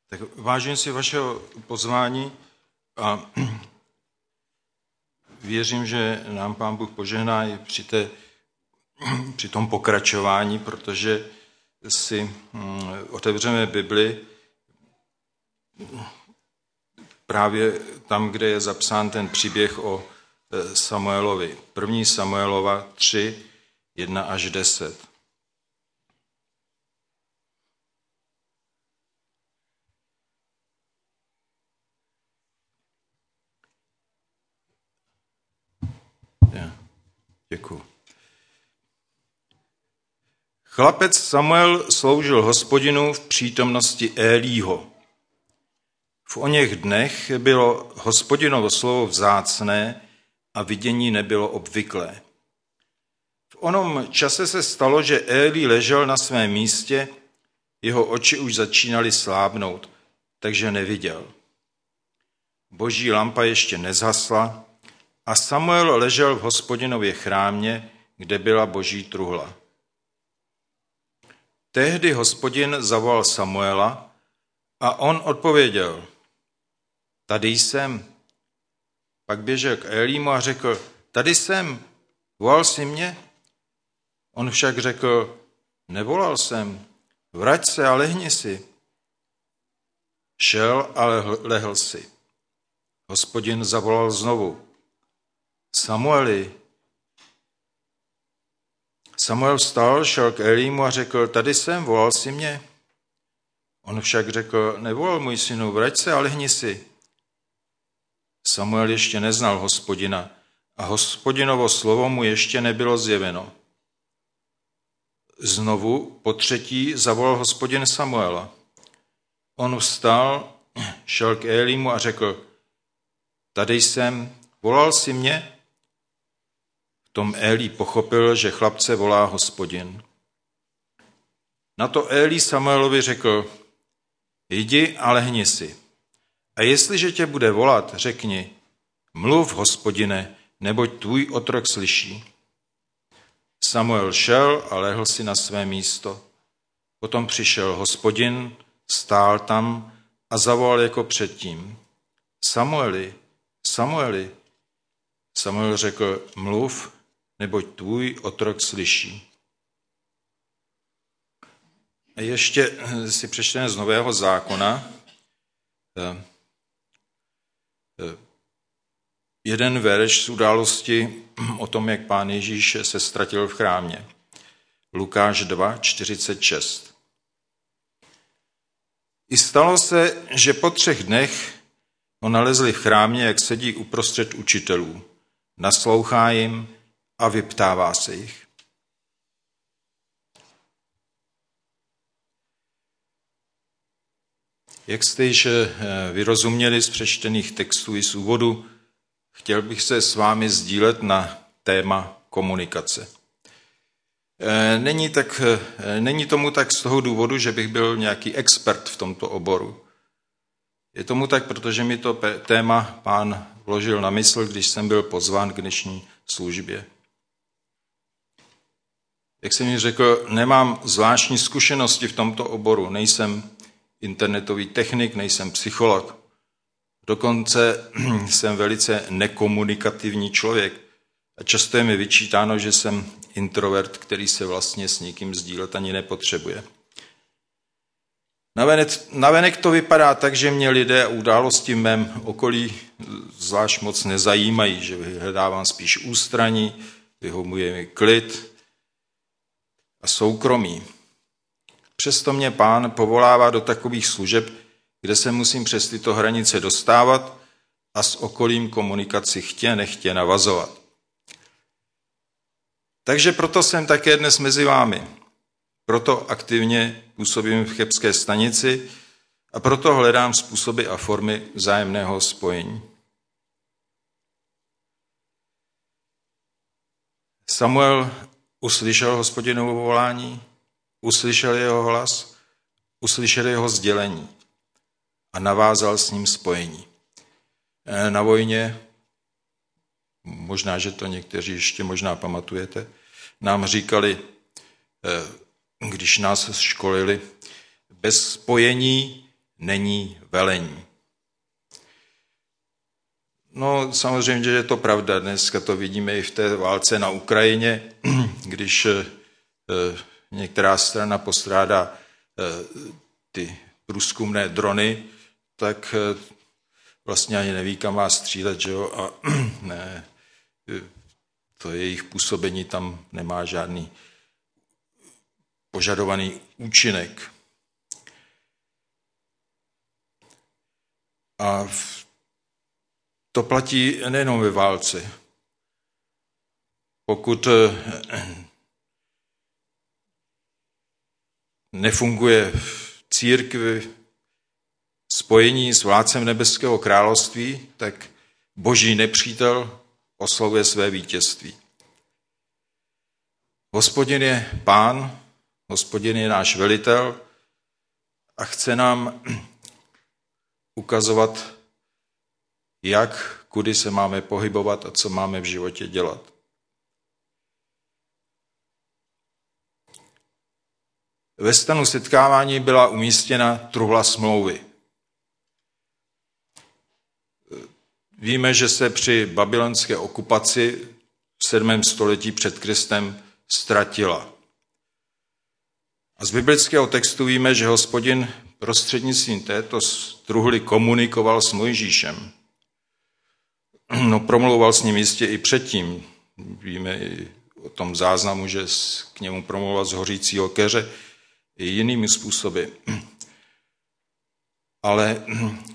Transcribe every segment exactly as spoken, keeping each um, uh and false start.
Tak vážím si vašeho pozvání a věřím, že nám Pán Bůh požehná i při, té, při tom pokračování, protože si otevřeme Bibli právě tam, kde je zapsán ten příběh o Samuelovi. První Samuelova tři, jedna až deset. Děkuji. Chlapec Samuel sloužil Hospodinu v přítomnosti Élího. V oněch dnech bylo Hospodinovo slovo vzácné a vidění nebylo obvyklé. V onom čase se stalo, že Élí ležel na svém místě, jeho oči už začínaly slábnout, takže neviděl. Boží lampa ještě nezhasla a Samuel ležel v Hospodinově chrámě, kde byla Boží truhla. Tehdy Hospodin zavolal Samuela a on odpověděl: Tady jsem. Pak běžel k Élímu a řekl: Tady jsem, volal jsi mě? On však řekl: Nevolal jsem, vrať se a lehni si. Šel a lehl si. Hospodin zavolal znovu: Samueli. Samuel vstal, šel k Élímu a řekl: Tady jsem, volal jsi mě? On však řekl: Nevolal, můj synu, vrať se a lehni si. Samuel ještě neznal Hospodina a Hospodinovo slovo mu ještě nebylo zjeveno. Znovu po třetí zavolal Hospodin Samuela. On vstal, šel k Élímu a řekl: Tady jsem, volal jsi mě? V tom Élí pochopil, že chlapce volá Hospodin. Na to Élí Samuelovi řekl: Jdi a lehni si. A jestliže tě bude volat, řekni: Mluv, Hospodine, neboť tvůj otrok slyší. Samuel šel a lehl si na své místo. Potom přišel Hospodin, stál tam a zavolal jako předtím: Samueli, Samueli. Samuel řekl: Mluv, neboť tvůj otrok slyší. A ještě si přečteme z Nového zákona jeden verš z události o tom, jak Pán Ježíš se ztratil v chrámě. Lukáš dva, čtyřicet šest. I stalo se, že po třech dnech ho nalezli v chrámě, jak sedí uprostřed učitelů. Naslouchá jim a vyptává se jich. Jak jste již vyrozuměli z přečtených textů i z úvodu, chtěl bych se s vámi sdílet na téma komunikace. Není, tak, není tomu tak z toho důvodu, že bych byl nějaký expert v tomto oboru. Je tomu tak, protože mi to téma Pán vložil na mysl, když jsem byl pozván k dnešní službě. Jak jsem mi řekl, nemám zvláštní zkušenosti v tomto oboru. Nejsem internetový technik, nejsem psycholog. Dokonce jsem velice nekomunikativní člověk a často je mi vyčítáno, že jsem introvert, který se vlastně s nikým sdílet ani nepotřebuje. Navenek, navenek to vypadá tak, že mě lidé a události v mém okolí zvlášť moc nezajímají, že vyhledávám spíš ústraní, vyhovuje mi klid a soukromí. Přesto mě Pán povolává do takových služeb, kde se musím přes tyto hranice dostávat a s okolím komunikaci chtě nechtě navazovat. Takže proto jsem také dnes mezi vámi. Proto aktivně působím v Chebské stanici a proto hledám způsoby a formy vzájemného spojení. Samuel uslyšel Hospodinovo volání, uslyšel jeho hlas, uslyšel jeho sdělení a navázal s ním spojení. Na vojně, možná, že to někteří ještě možná pamatujete, nám říkali, když nás školili, bez spojení není velení. No samozřejmě, že je to pravda. Dneska to vidíme i v té válce na Ukrajině, když některá strana postrádá ty průzkumné drony, tak vlastně ani neví, kam má střílet, že jo? A ne, to jejich působení tam nemá žádný požadovaný účinek. A to platí nejenom ve válce. Pokud nefunguje v církvi spojení s vládcem nebeského království, tak boží nepřítel oslavuje své vítězství. Hospodin je pán, Hospodin je náš velitel a chce nám ukazovat, jak, kudy se máme pohybovat a co máme v životě dělat. Ve stanu setkávání byla umístěna truhla smlouvy. Víme, že se při babylonské okupaci v sedmém století před Kristem ztratila. A z biblického textu víme, že Hospodin prostřednictvím této truhly komunikoval s Mojžíšem. No, promlouval s ním jistě i předtím. Víme i o tom záznamu, že k němu promlouval z hořícího keře i jinými způsoby. Ale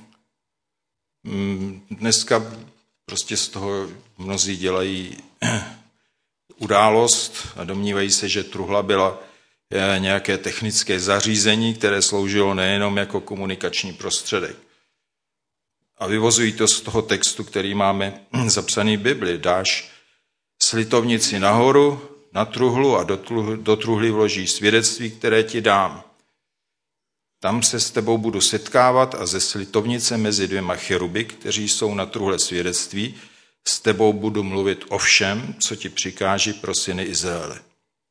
dneska prostě z toho mnozí dělají událost a domnívají se, že truhla byla nějaké technické zařízení, které sloužilo nejenom jako komunikační prostředek. A vyvozují to z toho textu, který máme zapsaný v Bibli. Dáš slitovnici nahoru, na truhlu a do, truhly, do truhly vložíš svědectví, které ti dám. Tam se s tebou budu setkávat a ze slitovnice mezi dvěma cheruby, kteří jsou na truhle svědectví, s tebou budu mluvit o všem, co ti přikáží pro syny Izraele.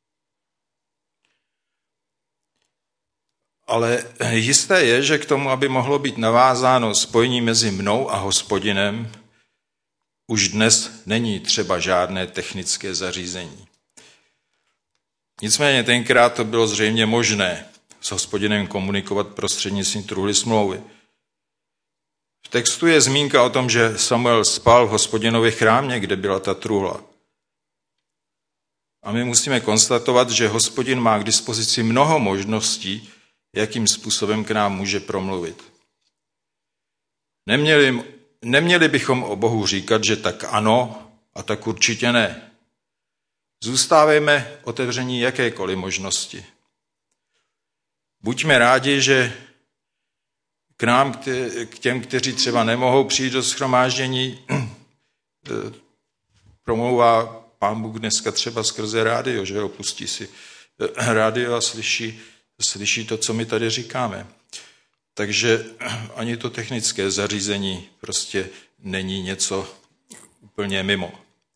Ale jisté je, že k tomu, aby mohlo být navázáno spojení mezi mnou a Hospodinem, už dnes není třeba žádné technické zařízení. Nicméně tenkrát to bylo zřejmě možné s Hospodinem komunikovat prostřednictvím truhly smlouvy. V textu je zmínka o tom, že Samuel spal v Hospodinově chrámě, kde byla ta truhla. A my musíme konstatovat, že Hospodin má k dispozici mnoho možností, jakým způsobem k nám může promluvit. Neměli, neměli bychom o Bohu říkat, že tak ano a tak určitě ne. Zůstávejme otevření jakékoliv možnosti. Buďme rádi, že k nám, k těm, kteří třeba nemohou přijít do shromáždění, promlouvá Pán Bůh dneska třeba skrze rádio, že opustí si rádio a slyší, slyší to, co my tady říkáme. Takže ani to technické zařízení prostě není něco úplně mimo.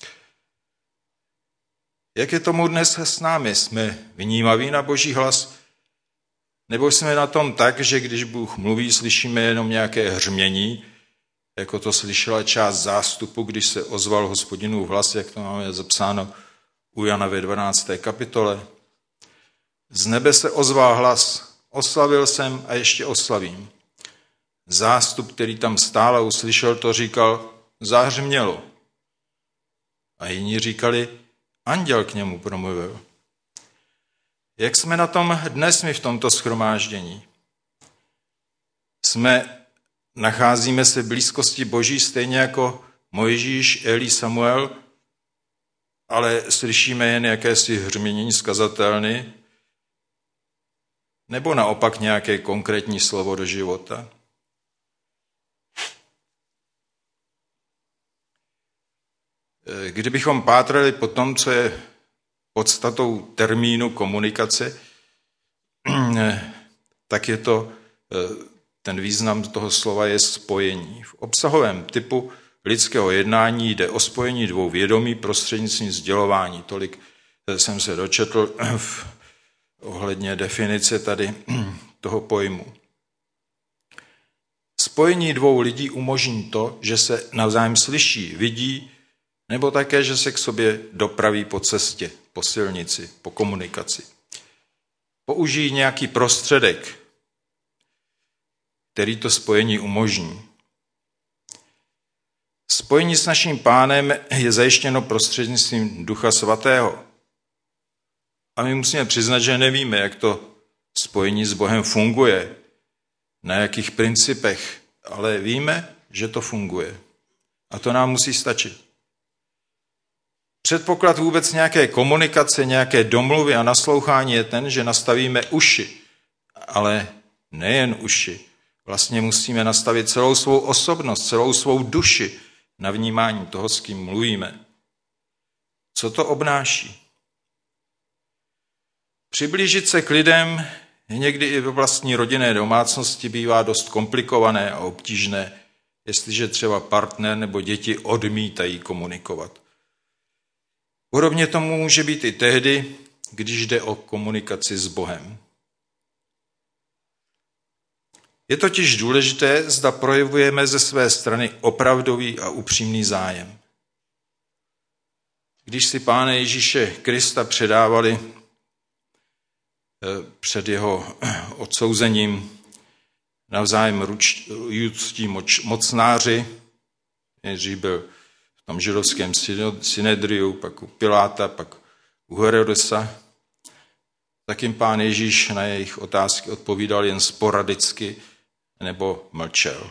Jak je tomu dnes s námi? Jsme vnímaví na Boží hlas? Nebo jsme na tom tak, že když Bůh mluví, slyšíme jenom nějaké hřmění, jako to slyšela část zástupu, když se ozval Hospodinův hlas, jak to máme zapsáno u Jana ve dvanácté kapitole. Z nebe se ozval hlas, oslavil jsem a ještě oslavím. Zástup, který tam stál a uslyšel to, říkal, zahřmělo. A jiní říkali, anděl k němu promluvil. Jak jsme na tom dnes my v tomto shromáždění? Jsme, nacházíme se v blízkosti Boží stejně jako Mojžíš, Eli, Samuel, ale slyšíme jen jakési hřmění z kazatelny, nebo naopak nějaké konkrétní slovo do života? Kdybychom pátrali po tom, co je podstatou termínu komunikace, tak je to, ten význam toho slova je spojení. V obsahovém typu lidského jednání jde o spojení dvou vědomí prostřednictvím sdělování. Tolik jsem se dočetl v ohledně definice tady toho pojmu. Spojení dvou lidí umožní to, že se navzájem slyší, vidí, nebo také, že se k sobě dopraví po cestě, po silnici, po komunikaci. Použijí nějaký prostředek, který to spojení umožní. Spojení s naším Pánem je zajištěno prostřednictvím Ducha Svatého. A my musíme přiznat, že nevíme, jak to spojení s Bohem funguje, na jakých principech, ale víme, že to funguje. A to nám musí stačit. Předpoklad vůbec nějaké komunikace, nějaké domluvy a naslouchání je ten, že nastavíme uši. Ale nejen uši. Vlastně musíme nastavit celou svou osobnost, celou svou duši na vnímání toho, s kým mluvíme. Co to obnáší? Přiblížit se k lidem někdy i ve vlastní rodinné domácnosti bývá dost komplikované a obtížné, jestliže třeba partner nebo děti odmítají komunikovat. Podobně tomu může být i tehdy, když jde o komunikaci s Bohem. Je totiž důležité, zda projevujeme ze své strany opravdový a upřímný zájem. Když si Pána Ježíše Krista předávali před jeho odsouzením navzájem judští mocnáři, nejdřív byl v tom židovském synedriu, pak u Piláta, pak u Herodesa, tak jim Pán Ježíš na jejich otázky odpovídal jen sporadicky nebo mlčel.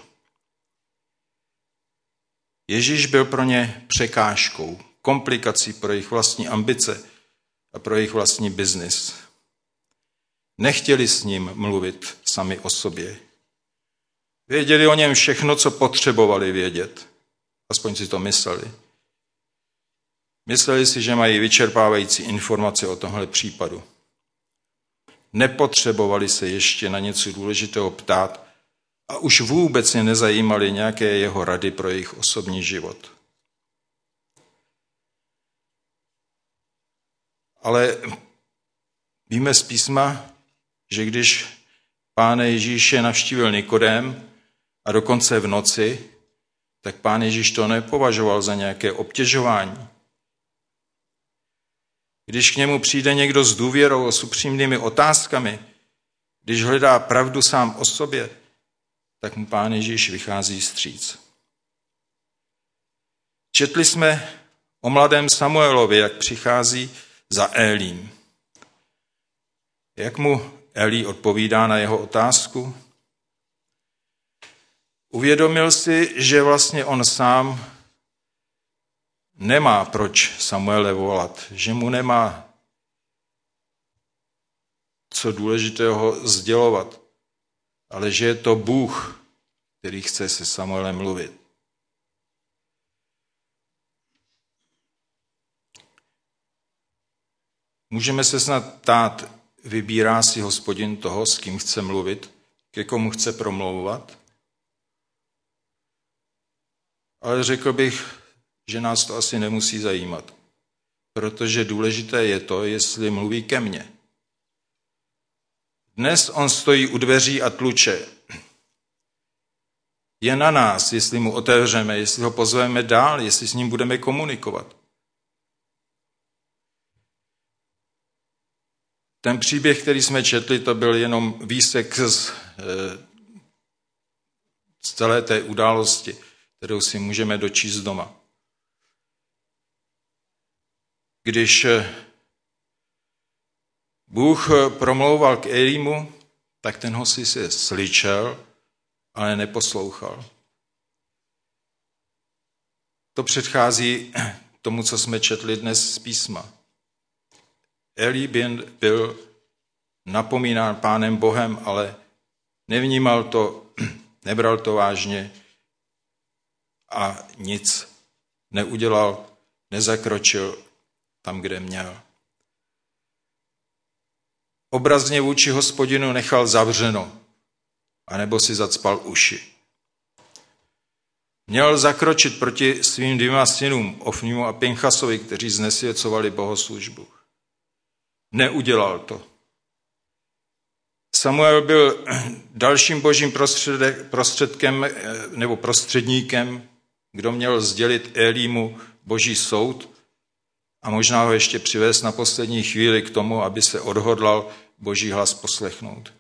Ježíš byl pro ně překážkou, komplikací pro jejich vlastní ambice a pro jejich vlastní biznis. Nechtěli s ním mluvit sami o sobě. Věděli o něm všechno, co potřebovali vědět. Aspoň si to mysleli. Mysleli si, že mají vyčerpávající informace o tomhle případu. Nepotřebovali se ještě na něco důležitého ptát a už vůbec je nezajímaly nějaké jeho rady pro jejich osobní život. Ale víme z písma, že když Pán Ježíše navštívil Nikodém a dokonce v noci, tak Pán Ježíš to nepovažoval za nějaké obtěžování. Když k němu přijde někdo s důvěrou, s upřímnými otázkami, když hledá pravdu sám o sobě, tak mu Pán Ježíš vychází vstříc. Četli jsme o mladém Samuelovi, jak přichází za Élím. Jak mu Eli odpovídá na jeho otázku? Uvědomil si, že vlastně on sám nemá proč Samuele volat, že mu nemá co důležitého sdělovat, ale že je to Bůh, který chce se Samuelem mluvit. Můžeme se snad ptát, vybírá si Hospodin toho, s kým chce mluvit, ke komu chce promlouvat? Ale řekl bych, že nás to asi nemusí zajímat, protože důležité je to, jestli mluví ke mně. Dnes on stojí u dveří a tluče. Je na nás, jestli mu otevřeme, jestli ho pozveme dál, jestli s ním budeme komunikovat. Ten příběh, který jsme četli, to byl jenom výsek z, z celé té události, kterou si můžeme dočíst doma. Když Bůh promlouval k Elímu, tak ten ho si se slyšel, ale neposlouchal. To předchází tomu, co jsme četli dnes z písma. Eli byl napomínán Pánem Bohem, ale nevnímal to, nebral to vážně a nic neudělal, nezakročil tam, kde měl. Obrazně vůči Hospodinu nechal zavřeno, anebo si zacpal uši. Měl zakročit proti svým dvěma synům, Ofnimu a Pinchasovi, kteří znesvěcovali bohoslužbu. Neudělal to. Samuel byl dalším božím prostředkem nebo prostředníkem, kdo měl sdělit Élímu boží soud a možná ho ještě přivést na poslední chvíli k tomu, aby se odhodlal boží hlas poslechnout.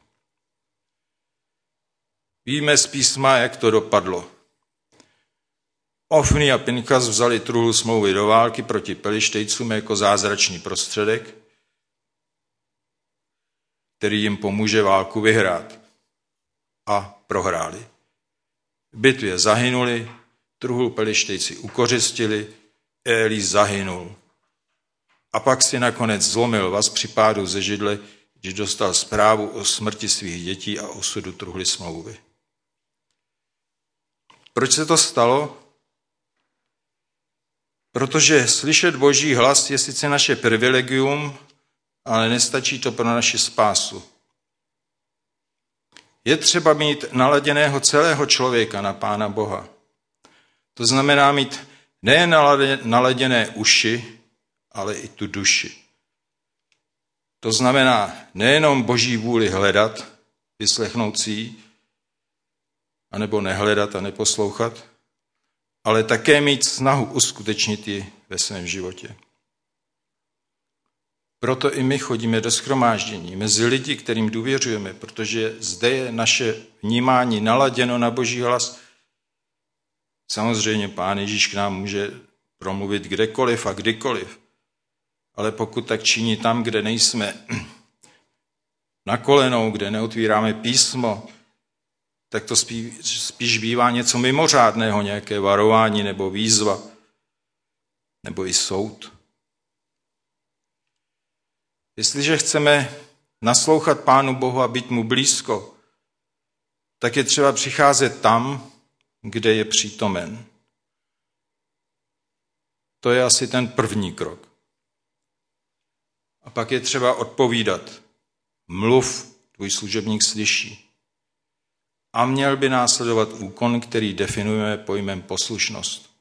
Víme z písma, jak to dopadlo. Ofni a Pinchas vzali truhlu smlouvy do války proti Pelištejcům jako zázračný prostředek, který jim pomůže válku vyhrát. A prohráli. V bitvě zahynuli, truhlu Pelištejci ukořistili, Élí zahynul. A pak si nakonec zlomil vaz při pádu ze židle, když dostal zprávu o smrti svých dětí a osudu truhly smlouvy. Proč se to stalo? Protože slyšet boží hlas je sice naše privilegium, ale nestačí to pro naši spásu. Je třeba mít naladěného celého člověka na Pána Boha. To znamená mít nejen naladěné uši, ale i tu duši. To znamená nejenom boží vůli hledat, vyslechnout si ji, anebo nehledat a neposlouchat, ale také mít snahu uskutečnit ji ve svém životě. Proto i my chodíme do shromáždění mezi lidi, kterým důvěřujeme, protože zde je naše vnímání naladěno na boží hlas. Samozřejmě Pán Ježíš k nám může promluvit kdekoliv a kdykoliv, ale pokud tak činí tam, kde nejsme na kolenou, kde neotvíráme písmo, tak to spíš, spíš bývá něco mimořádného, nějaké varování nebo výzva, nebo i soud. Jestliže chceme naslouchat Pánu Bohu a být mu blízko, tak je třeba přicházet tam, kde je přítomen. To je asi ten první krok. A pak je třeba odpovídat. Mluv, tvůj služebník slyší. A měl by následovat úkon, který definujeme pojmem poslušnost.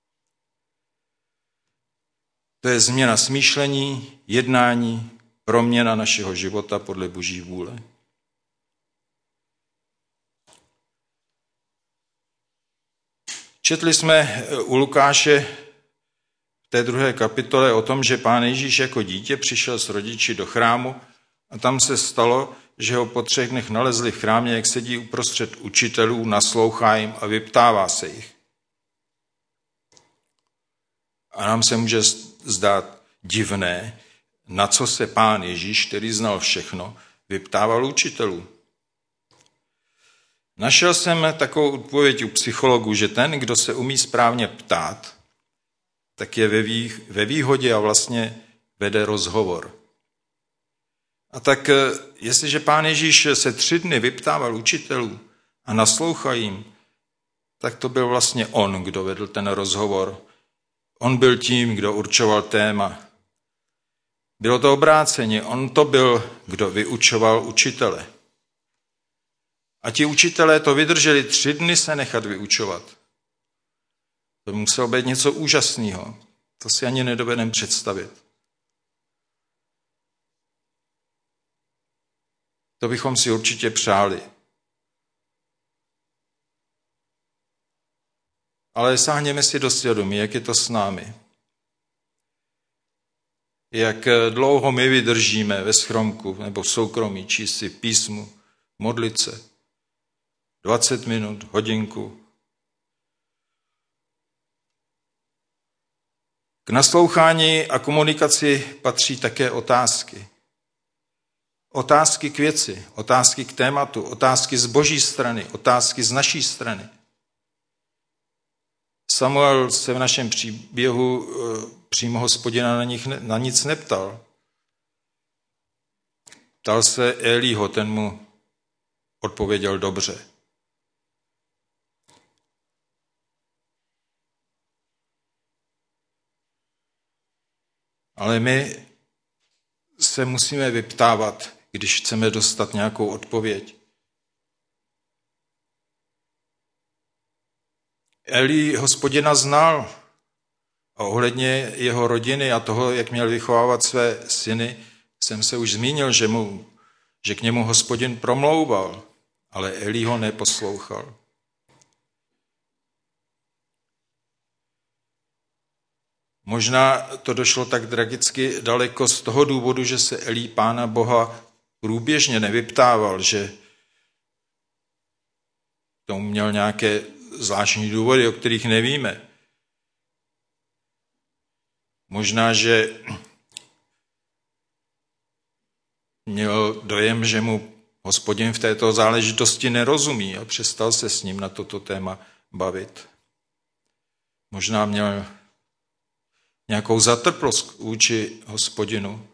To je změna smýšlení, jednání, proměna našeho života podle boží vůle. Četli jsme u Lukáše v té druhé kapitole o tom, že Pán Ježíš jako dítě přišel s rodiči do chrámu a tam se stalo, že ho po třech dnech nalezli v chrámě, jak sedí uprostřed učitelů, naslouchá jim a vyptává se jich. A nám se může zdát divné, na co se Pán Ježíš, který znal všechno, vyptával učitelů. Našel jsem takovou odpověď u psychologů, že ten, kdo se umí správně ptát, tak je ve výhodě a vlastně vede rozhovor. A tak jestliže Pán Ježíš se tři dny vyptával učitelů a naslouchal jim, tak to byl vlastně on, kdo vedl ten rozhovor. On byl tím, kdo určoval téma. Bylo to obráceně, on to byl, kdo vyučoval učitele. A ti učitelé to vydrželi tři dny se nechat vyučovat. To muselo být něco úžasného. To si ani nedovedeme představit. To bychom si určitě přáli. Ale sáhněme si do svědomí, jak je to s námi. Jak dlouho my vydržíme ve schromku nebo v soukromí, číst si písmu, modlit se. dvacet minut, hodinku. K naslouchání a komunikaci patří také otázky. Otázky k věci, otázky k tématu, otázky z boží strany, otázky z naší strany. Samuel se v našem příběhu přímo Hospodina na, nich, na nic neptal. Ptal se Élího, ten mu odpověděl dobře. Ale my se musíme vyptávat, když chceme dostat nějakou odpověď. Eli Hospodina znal a ohledně jeho rodiny a toho, jak měl vychovávat své syny, jsem se už zmínil, že mu že k němu Hospodin promlouval, ale Elí ho neposlouchal. Možná to došlo tak tragicky daleko z toho důvodu, že se Elí Pána Boha průběžně nevyptával, že tomu měl nějaké zvláštní důvody, o kterých nevíme. Možná, že měl dojem, že mu Hospodin v této záležitosti nerozumí a přestal se s ním na toto téma bavit. Možná měl nějakou zatrplost vůči Hospodinu.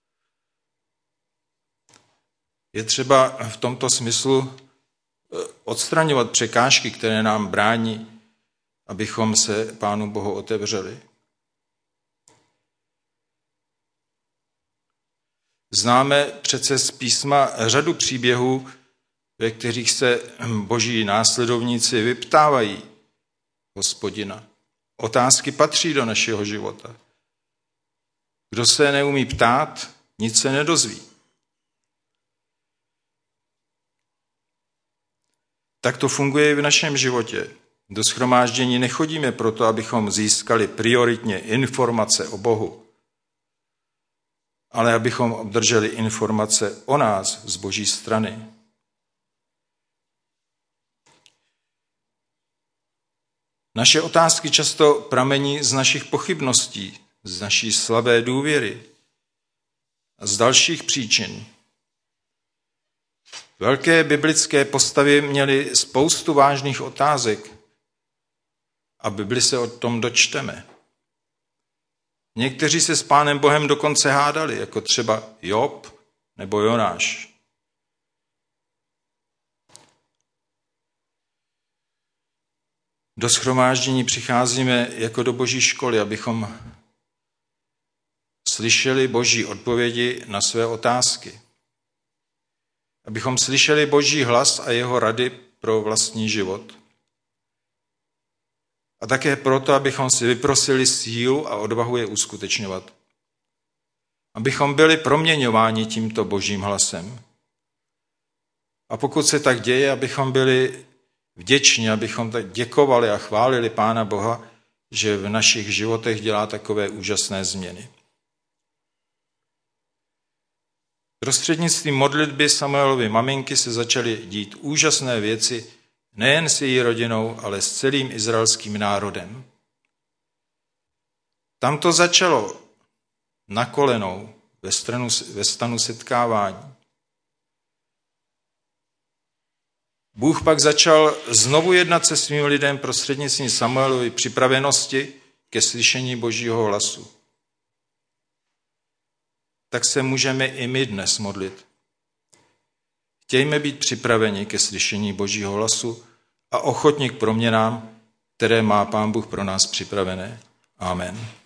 Je třeba v tomto smyslu odstraňovat překážky, které nám brání, abychom se Pánu Bohu otevřeli. Známe přece z písma řadu příběhů, ve kterých se boží následovníci vyptávají Hospodina. Otázky patří do našeho života. Kdo se neumí ptát, nic se nedozví. Tak to funguje i v našem životě. Do shromáždění nechodíme proto, abychom získali prioritně informace o Bohu, ale abychom obdrželi informace o nás z boží strany. Naše otázky často pramení z našich pochybností, z naší slabé důvěry a z dalších příčin. Velké biblické postavy měly spoustu vážných otázek a Bibli se o tom dočteme. Někteří se s Pánem Bohem dokonce hádali, jako třeba Job nebo Jonáš. Do shromáždění přicházíme jako do boží školy, abychom slyšeli boží odpovědi na své otázky. Abychom slyšeli boží hlas a jeho rady pro vlastní život. A také proto, abychom si vyprosili sílu a odvahu je uskutečňovat. Abychom byli proměňováni tímto božím hlasem. A pokud se tak děje, abychom byli vděční, abychom tak děkovali a chválili Pána Boha, že v našich životech dělá takové úžasné změny. Prostřednictvím modlitby Samuelovy maminky se začaly dít úžasné věci nejen s její rodinou, ale s celým izraelským národem. Tam to začalo na kolenou ve, stranu, ve stanu setkávání. Bůh pak začal znovu jednat se svým lidem prostřednictvím Samuelovy připravenosti ke slyšení božího hlasu. Tak se můžeme i my dnes modlit. Chtějme být připraveni ke slyšení božího hlasu a ochotni k proměnám, které má Pán Bůh pro nás připravené. Amen.